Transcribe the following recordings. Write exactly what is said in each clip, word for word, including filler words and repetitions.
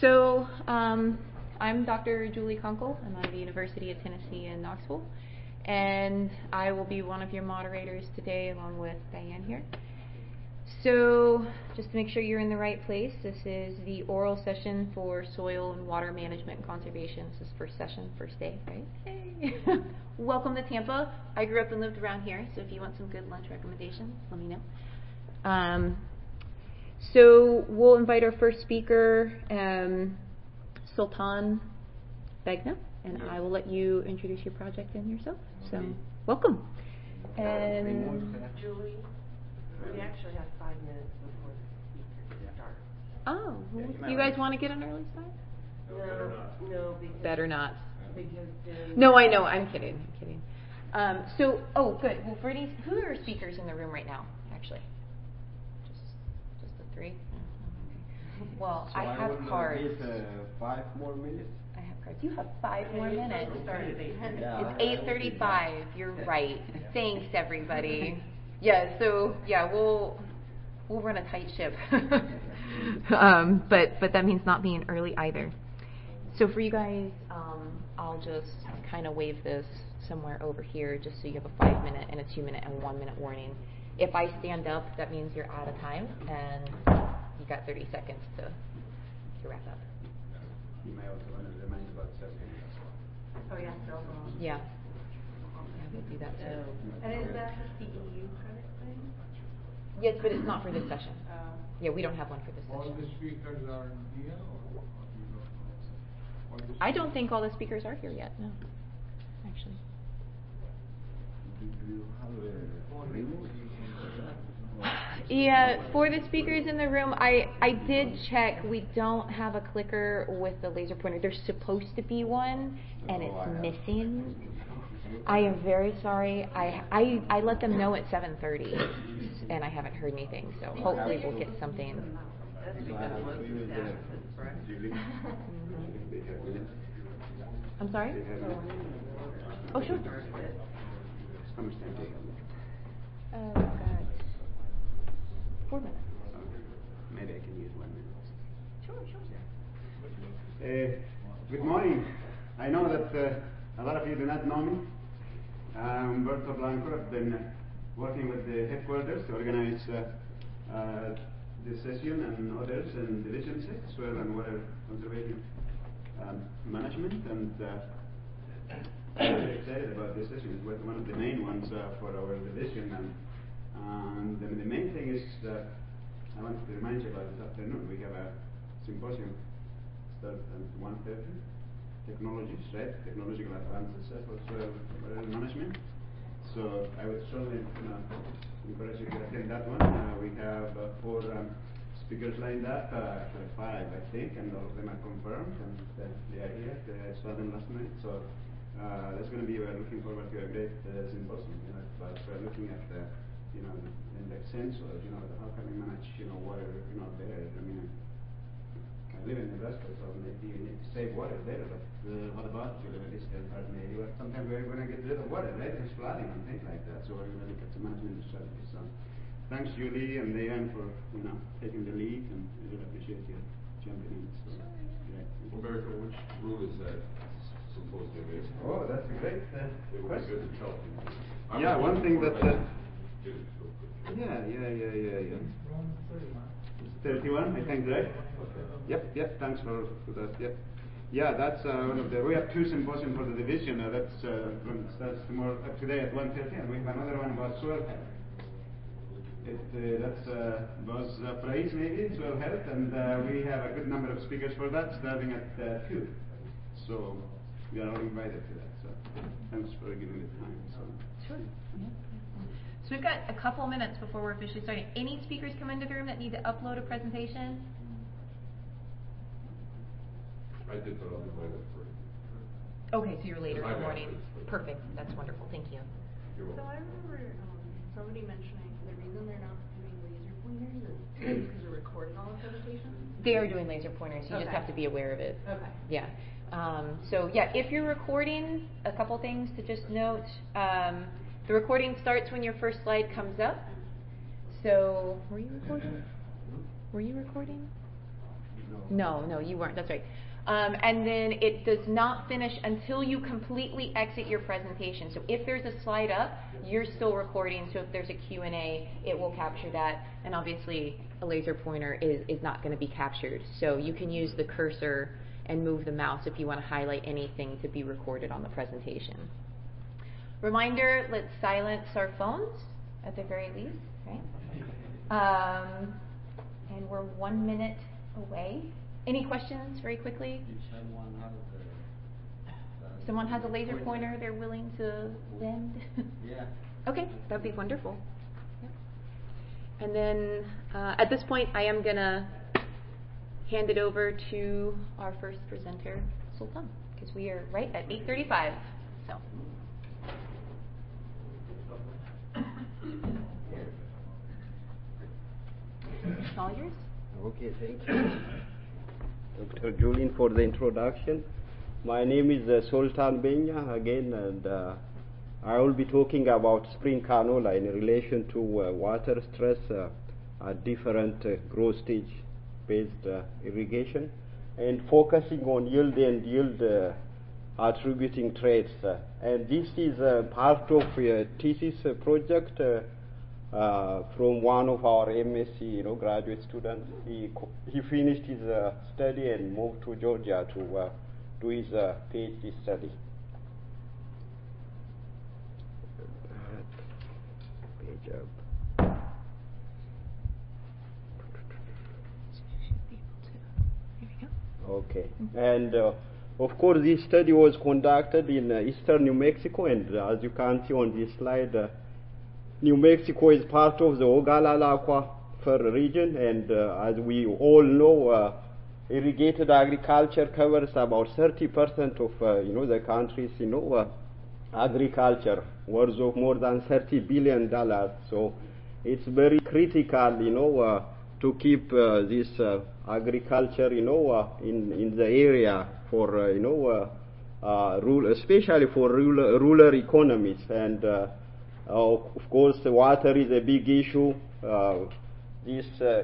So, um, I'm Doctor Julie Kunkel. I'm out of the University of Tennessee in Knoxville, and I will be one of your moderators today along with Diane here. So, just to make sure you're in the right place, this is the oral session for soil and water management and conservation. This is first session, first day, right? Hey. Welcome to Tampa. I grew up and lived around here, so if you want some good lunch recommendations, let me know. Um, so, we'll invite our first speaker, um, Sultan Begna, and I will let you introduce your project and yourself. So, welcome. And Julie, we actually have five minutes before the speaker starts. Oh, Yeah, you, you you guys want to get an early start? No, no, because Better not. Because then No, I know. I'm kidding. I'm kidding. Um, so, oh, good. Well, for these, who are speakers in the room right now? Actually, just, just the three. Oh, okay. Well, So I I have will, uh, cards. give, uh, five more minutes. I have cards. You have five Yeah, more you're minutes. supposed to start at eight. Yeah, It's I- I eight will thirty-five. be You're back. right. Thanks, everybody. Yeah. So yeah, we'll we'll run a tight ship. um, but but that means not being early either. So for you guys, um, I'll just kind of wave this somewhere over here, just so you have a five minute and a two minute and one minute warning. If I stand up, that means you're out of time, and you got thirty seconds to to wrap up. You may also want to remind about cell phones as well. Oh yeah, cell phone. Yeah. Yeah, we'll do that too. And is that the C E U credit thing? Yes, but it's not for this session. Oh. Yeah, we don't have one for this All session. the speakers are here, or what you don't know? All the I don't think all the speakers are here yet, no, actually. Do you have a remote? Yeah, for the speakers in the room, I, I did check. We don't have a clicker with the laser pointer. There's supposed to be one, and Oh, I it's have. missing. I am very sorry. I, I, I let them know at seven thirty, and I haven't heard anything, so hopefully we'll get something. That's So I because have most to of use the the staff is correct. Julie. They have minutes. I'm sorry? They have minutes. Oh, sure. How much time do you have? Uh, we've got four minutes. Okay. Maybe I can use one minute. Sure, sure. Uh, good morning. I know that uh, a lot of you do not know me. I'm Umberto Blanco. I've been uh, working with the headquarters to organize uh, uh, this session and others in Division six, soil and water conservation um, management. And uh, I'm very excited about this session. It's one of the main ones uh, for our division. And, and the, the main thing is that I wanted to remind you about this afternoon. We have a symposium start at one thirty. Technologies, right? Technological advances uh, for soil water management. So I would strongly you know, encourage you to attend that one. Uh, we have uh, four um, speakers lined up, uh, actually five, I think, and all of them are confirmed, and uh, they are here. I saw them last night. So uh, that's going to be. We're looking forward to a great uh, symposium. You know, but we're looking at the, you know, index sensors. You know, how can we manage, you know, water, you know, there. I mean. I live in Nebraska, so maybe you need to save water there, but uh, what about you live in eastern part maybe? Well, sometimes we're going to get rid of water, right? There's flooding and things like that, so we're going to look at some management strategies. So thanks, Julie and Diane, for, you know, taking the lead, and we really appreciate you jumping in. So, yeah. Umberto, which room is that symposium in? Oh, that's a great uh, It would be question. good to tell people. I'm Yeah, one thing that... Uh, Get it real quick. yeah, yeah, yeah, yeah, yeah. Room thirty-one. thirty-one, I think, right? Okay. Yep, yep, thanks for, for that, yep. Yeah, that's uh, one of the, we have two symposiums for the division, uh, that's, uh, from, starts tomorrow, uh, today at one thirty, and we have another one about soil health. It, uh, that's uh, Buzz uh, Price maybe, soil health, and uh, we have a good number of speakers for that, starting at uh, two. So, we are all invited to that, so thanks for giving me the time. So. Sure. Yeah. So we've got a couple minutes before we're officially starting. Any speakers come into the room that need to upload a presentation? I did, but I'll do mine at three. Okay, so you're later in I the know, morning. it's- Perfect. That's wonderful. Thank you. You're So welcome. I remember um, somebody mentioning the reason they're not doing laser pointers is because they're recording all the presentations. They are doing laser pointers. You just Okay. have to be aware of it. Okay. Yeah. Um, so yeah, if you're recording, a couple things to just note. Um, the recording starts when your first slide comes up. So were you recording? Were you recording? No, no, you weren't. That's right. Um, and then it does not finish until you completely exit your presentation. So if there's a slide up, you're still recording. So if there's a Q and A, it will capture that. And obviously, a laser pointer is, is not going to be captured. So you can use the cursor and move the mouse if you want to highlight anything to be recorded on the presentation. Reminder, let's silence our phones at the very least. Right? Um, and we're one minute away. Any questions very quickly? Someone has the, Someone has a laser pointer they're willing to lend? Yeah. Okay, that'd be wonderful. Yep. And then uh, at this point, I am going to hand it over to our first presenter, Sultan, because we are right at eight thirty-five. So. It's all yours. Okay, thank you, Doctor Julian, for the introduction. My name is uh, Sultan Benya again, and uh, I will be talking about spring canola in relation to uh, water stress uh, at different uh, growth stage based uh, irrigation, and focusing on yield and yield uh, attributing traits. Uh, and this is uh, part of a thesis uh, project uh, uh, from one of our M S c you know, graduate students. He, he finished his uh, study and moved to Georgia to uh, do his uh, PhD study. Page up. Okay, and uh, of course this study was conducted in uh, eastern New Mexico, and uh, as you can see on this slide, uh, New Mexico is part of the Ogallala Aquifer region, and uh, as we all know, uh, irrigated agriculture covers about thirty percent of uh, you know the country's you know uh, agriculture, worth of more than thirty billion dollars. So it's very critical, you know, uh, to keep uh, this uh, agriculture, you know, uh, in in the area for uh, you know, uh, uh, rural, especially for rural, rural economies. And uh, uh, of course, the water is a big issue. Uh, this uh,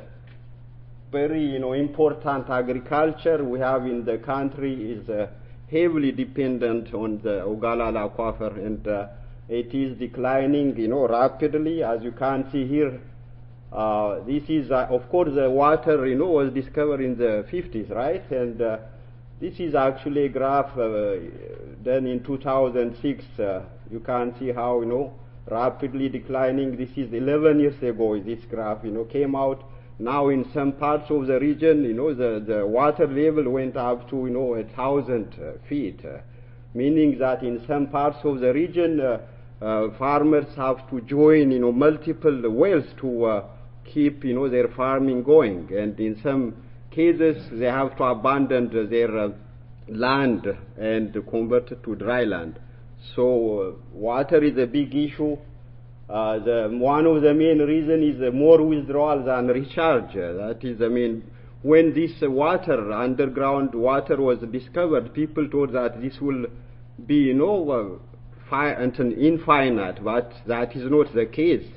very you know important agriculture we have in the country is uh, heavily dependent on the Ogallala Aquifer, and uh, it is declining, you know, rapidly, as you can see here. Uh, this is, uh, of course, the water, you know, was discovered in the fifties, right? And uh, this is actually a graph uh, done in two thousand six. Uh, you can see how, you know, rapidly declining. This is eleven years ago. This graph, you know, came out. Now, in some parts of the region, you know, the, the water level went up to, you know, a thousand uh, feet, uh, meaning that in some parts of the region, uh, uh, farmers have to join, you know, multiple wells to uh, keep, you know, their farming going, and in some cases they have to abandon their uh, land and convert it to dry land. So uh, water is a big issue. Uh, the, one of the main reasons is uh, more withdrawal than recharge. Uh, that is, I mean, when this uh, water, underground water was discovered, people thought that this will be, you know, uh, fi- infinite, but that is not the case.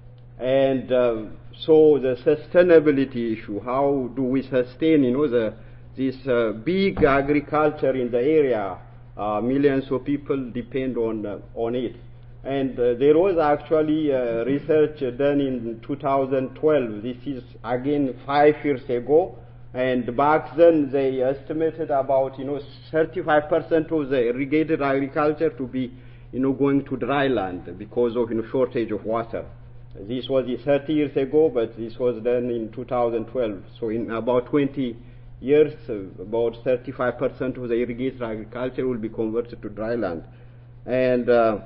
And uh, so the sustainability issue, how do we sustain, you know, the, this uh, big agriculture in the area? Uh, millions of people depend on, uh, on it. And uh, there was actually uh, research done in two thousand twelve. This is again five years ago, and back then they estimated about you know thirty-five percent of the irrigated agriculture to be you know going to dry land because of you know shortage of water. This was thirty years ago, but this was done in two thousand twelve. So in about twenty years, uh, about thirty-five percent of the irrigated agriculture will be converted to dry land, and uh,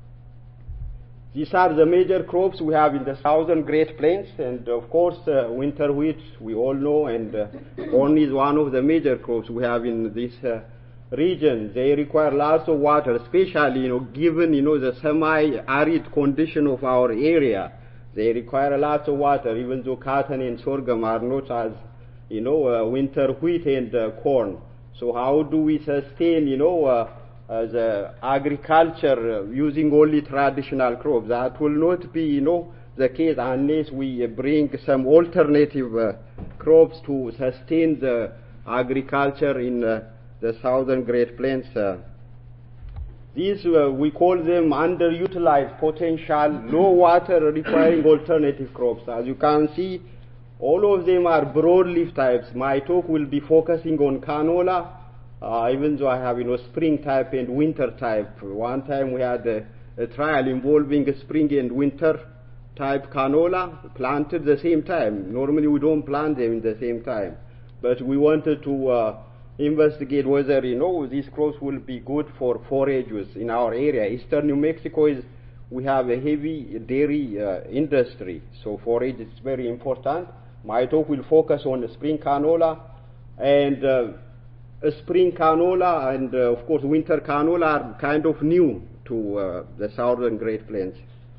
these are the major crops we have in the southern Great Plains, and of course uh, winter wheat we all know, and uh, corn is one of the major crops we have in this uh, region. They require lots of water, especially you know given you know the semi-arid condition of our area. They require lots of water, even though cotton and sorghum are not as you know uh, winter wheat and uh, corn. So how do we sustain you know uh, Uh, the agriculture uh, using only traditional crops? That will not be, you know, the case unless we uh, bring some alternative uh, crops to sustain the agriculture in uh, the southern Great Plains. Uh, these uh, we call them underutilized potential, low water requiring alternative crops. As you can see, all of them are broadleaf types. My talk will be focusing on canola, uh, even though I have, you know, spring type and winter type. One time we had a, a trial involving a spring and winter type canola planted at the same time. Normally we don't plant them in the same time, but we wanted to uh, investigate whether, you know, these crops will be good for forage use in our area. Eastern New Mexico is, we have a heavy dairy uh, industry, so forage is very important. My talk will focus on the spring canola, and uh, a spring canola and uh, of course winter canola are kind of new to uh, the southern Great Plains.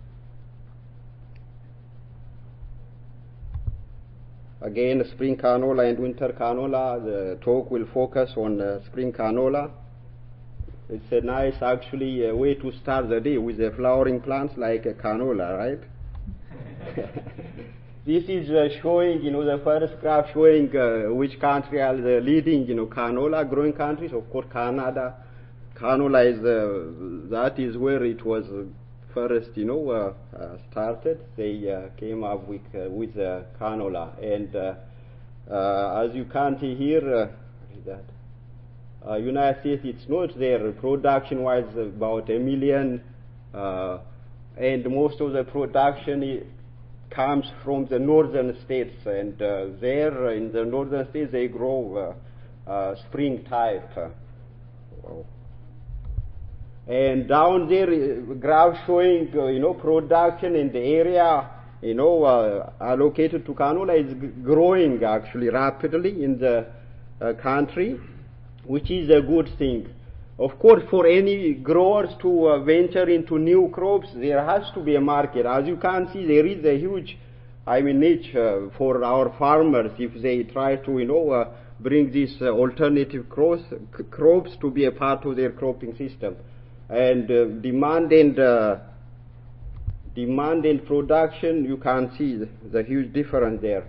Again, spring canola and winter canola, the talk will focus on uh, spring canola. It's a nice, actually, uh, way to start the day with the flowering plants like a canola, right? This is uh, showing, you know, the first graph showing uh, which country are the leading, you know, canola growing countries. Of course, Canada. Canola is, uh, that is where it was uh, first, you know, uh, uh, started. They uh, came up with, uh, with uh, canola. And uh, uh, as you can see here, uh, that uh, United States, it's not there. Production-wise, about a million, uh, and most of the production is, comes from the northern states, and uh, there in the northern states they grow uh, uh, spring type. Uh, wow. And down there, uh, graph showing uh, you know, production in the area, you know, uh, allocated to canola is g- growing actually rapidly in the uh, country, which is a good thing. Of course, for any growers to uh, venture into new crops, there has to be a market. As you can see, there is a huge, I mean, niche uh, for our farmers if they try to, you know, uh, bring these uh, alternative crops, c- crops to be a part of their cropping system. And uh, demand and uh, demand and production, you can see the, the huge difference there.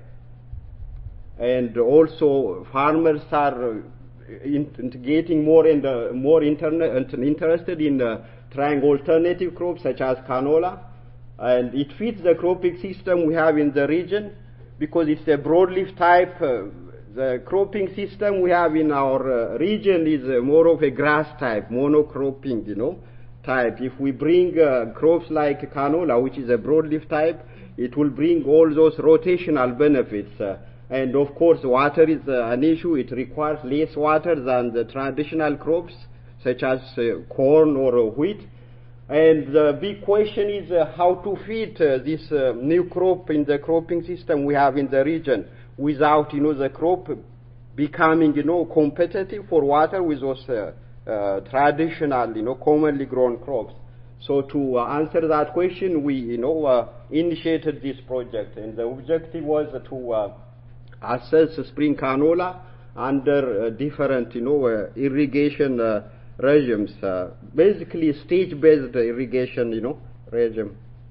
And also, farmers are Uh, In, in getting more and uh, more interne- interested in uh, trying alternative crops such as canola, and it fits the cropping system we have in the region because it's a broadleaf type. Uh, the cropping system we have in our uh, region is uh, more of a grass type, monocropping, you know, type. If we bring uh, crops like canola, which is a broadleaf type, it will bring all those rotational benefits. Uh, And of course, water is uh, an issue. It requires less water than the traditional crops, such as uh, corn or uh, wheat. And the big question is uh, how to fit uh, this uh, new crop in the cropping system we have in the region without, you know, the crop becoming, you know, competitive for water with those uh, uh, traditional, you know, commonly grown crops. So to uh, answer that question, we, you know, uh, initiated this project, and the objective was to uh, assess spring canola under uh, different, you know, uh, irrigation uh, regimes, uh, basically stage-based irrigation, you know, regime.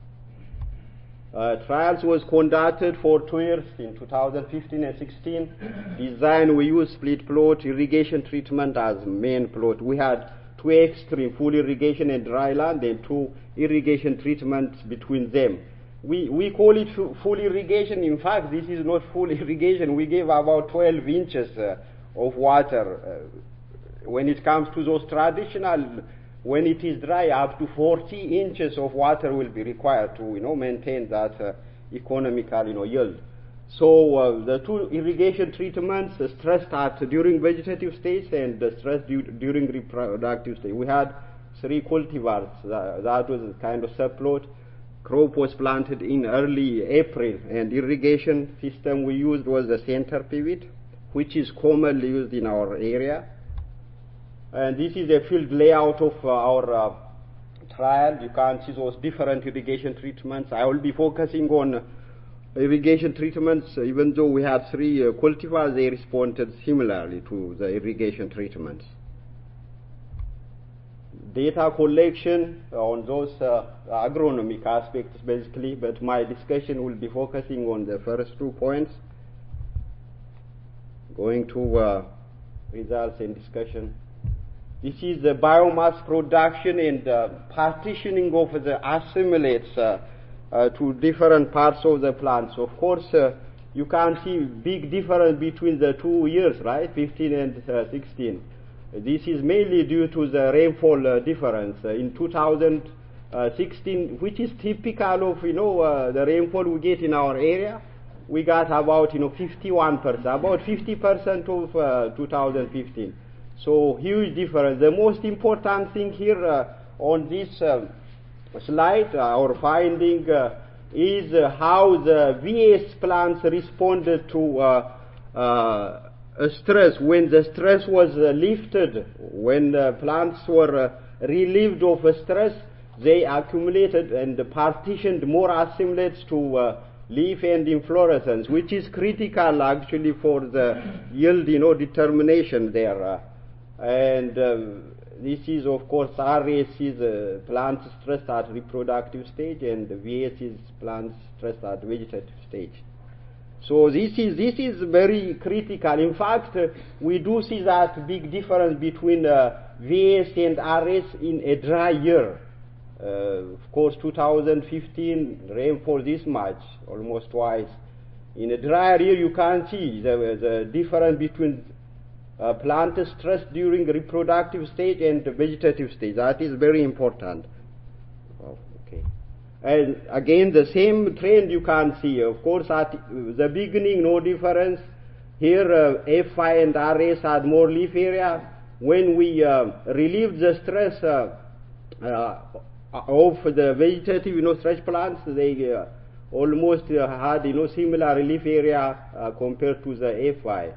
Uh, trials was conducted for two years in two thousand fifteen and sixteen. Design, we used split plot irrigation treatment as main plot. We had two extreme, full irrigation and dry land, and two irrigation treatments between them. We, we call it full irrigation. In fact, this is not full irrigation. We gave about twelve inches uh, of water. Uh, when it comes to those traditional, when it is dry, up to forty inches of water will be required to, you know, maintain that uh, economical, you know, yield. So uh, the two irrigation treatments, uh, stress start during vegetative stage and uh, stress du- during reproductive stage. We had three cultivars. That, that was a kind of subplot. Crop was planted in early April, and irrigation system we used was the center pivot, which is commonly used in our area. And this is a field layout of uh, our uh, trial. You can see those different irrigation treatments. I will be focusing on irrigation treatments. Even though we had three uh, cultivars, they responded similarly to the irrigation treatments. Data collection on those uh, agronomic aspects basically, but my discussion will be focusing on the first two points. Going to uh, results and discussion. This is the biomass production and uh, partitioning of the assimilates uh, uh, to different parts of the plant. So of course, uh, you can see big difference between the two years, right, fifteen and uh, sixteen. This is mainly due to the rainfall uh, difference. Uh, in two thousand sixteen, which is typical of, you know, uh, the rainfall we get in our area, we got about, you know, fifty-one percent, about fifty percent of uh, two thousand fifteen. So huge difference. The most important thing here uh, on this uh, slide, uh, our finding uh, is uh, how the V S plants responded to uh, uh, stress. When the stress was uh, lifted, when uh, plants were uh, relieved of stress, they accumulated and partitioned more assimilates to uh, leaf and inflorescence, which is critical actually for the yield, you know, determination there. Uh, and uh, this is, of course, R S is uh, plant stress at reproductive stage, and V S is plant stress at vegetative stage. So this is this is very critical. In fact, uh, we do see that big difference between uh, V S and R S in a dry year. Uh, of course, two thousand fifteen rainfall this much, almost twice. In a drier year, you can see the, the difference between uh, plant stress during reproductive stage and the vegetative stage. That is very important. Oh, okay. And again, the same trend you can see. Of course, at the beginning, no difference. Here, uh, F I and R S had more leaf area. When we uh, relieved the stress uh, uh, of the vegetative, you know, stretch plants, they uh, almost uh, had, you know, similar leaf area uh, compared to the F I.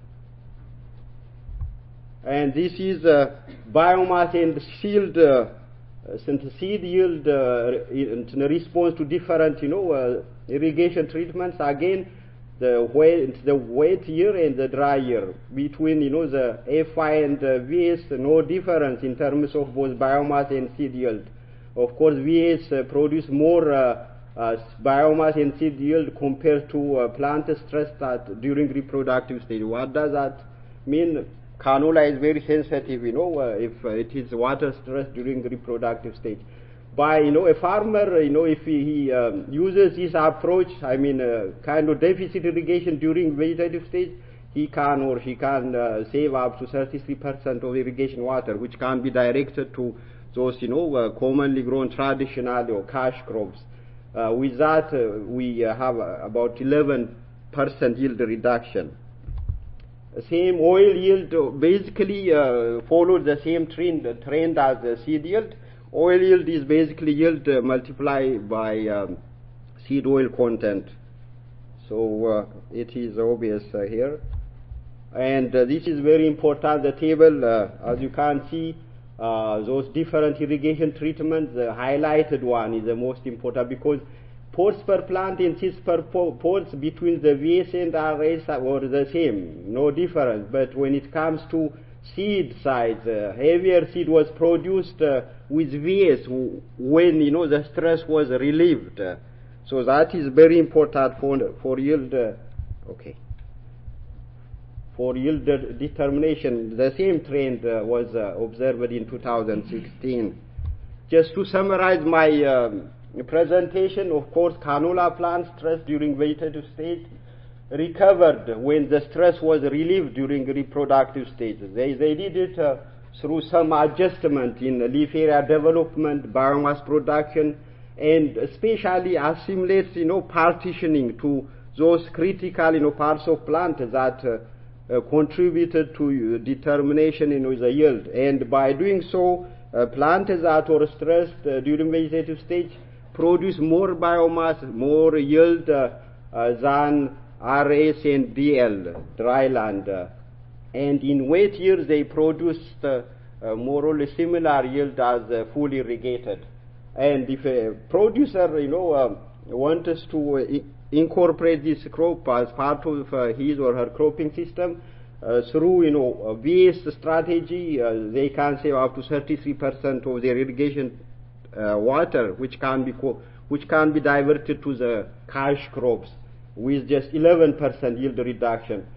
And this is uh, biomass and yield, uh, seed yield uh, in response to different, you know, uh, irrigation treatments. Again, the wet, the wet year and the dry year, between, you know, the F I and the V S, no difference in terms of both biomass and seed yield. Of course, V S uh, produce more uh, uh, biomass and seed yield compared to uh, plant stress at, during reproductive stage. What does that mean? Canola is very sensitive, you know, uh, if uh, it is water stress during reproductive stage. By, you know, a farmer, you know, if he, he um, uses this approach, I mean, uh, kind of deficit irrigation during vegetative stage, he can or she can uh, save up to thirty-three percent of irrigation water, which can be directed to those, you know, uh, commonly grown traditional or cash crops. Uh, with that, uh, we uh, have uh, about eleven percent yield reduction. Same oil yield basically uh, followed the same trend, trend as the seed yield. Oil yield is basically yield uh, multiplied by um, seed oil content. So uh, it is obvious uh, here. And uh, this is very important. The table, uh, as you can see, uh, those different irrigation treatments, the highlighted one is the most important, because pods per plant and seeds per pods between the V S and R S were the same, no difference. But when it comes to seed size, uh, heavier seed was produced uh, with V S when, you know, the stress was relieved. Uh, so that is very important for for yield. Uh, okay. For yield de determination, the same trend uh, was uh, observed in two thousand sixteen. Just to summarize my um, presentation, of course, canola plant stress during vegetative stage recovered when the stress was relieved during reproductive stages. They, they did it uh, through some adjustment in leaf area development, biomass production, and especially assimilates, you know, partitioning to those critical, you know, parts of plant that uh, uh, contributed to uh, determination, you know, the yield. And by doing so, uh, plants that were stressed uh, during vegetative stage produce more biomass, more yield uh, uh, than R S and D L, dry land. Uh, and in wet years, they produced uh, uh, more or less similar yield as uh, fully irrigated. And if a producer, you know, uh, wants to uh, incorporate this crop as part of uh, his or her cropping system, uh, through, you know, a V S strategy, uh, they can save up to thirty-three percent of their irrigation Uh, water, which can be co which can be diverted to the cash crops with just eleven percent yield reduction.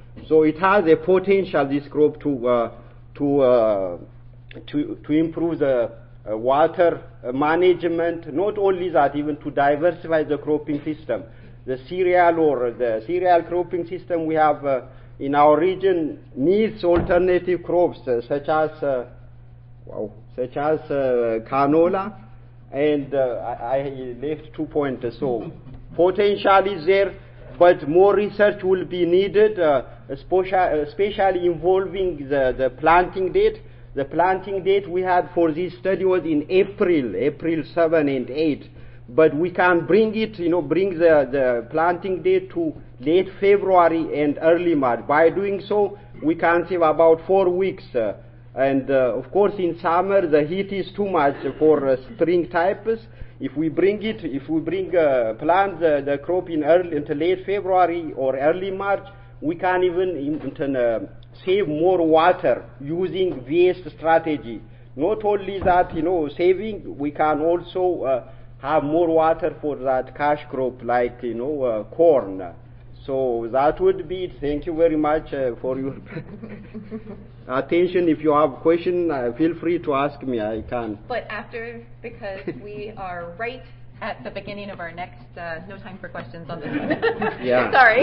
So it has a potential, this crop, to uh, to uh, to to improve the uh, water uh, management. Not only that, even to diversify the cropping system. The cereal or the cereal cropping system we have uh, in our region needs alternative crops uh, such as uh, wow, such as uh, canola, and uh, I, I left two points. So potential is there, but more research will be needed, uh, especially, especially involving the, the planting date. The planting date we had for this study was in April, April seventh and eighth. But we can bring it, you know, bring the, the planting date to late February and early March. By doing so, we can save about four weeks. Uh, and uh, of course, in summer, the heat is too much for uh, spring types. If we bring it, if we bring uh, plant the, the crop in early, into late February or early March, we can even in, uh, save more water using waste strategy. Not only that, you know, saving, we can also uh, have more water for that cash crop like, you know, uh, corn. So that would be it. Thank you very much uh, for your attention. If you have question, uh, feel free to ask me. I can. But after, because we are right at the beginning of our next, uh, no time for questions on this one. Yeah. Sorry.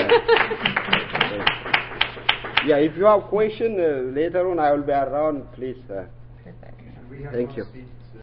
Yeah, if you have question uh, later on, I will be around. Please. Uh, Perfect. We have Thank one you. seat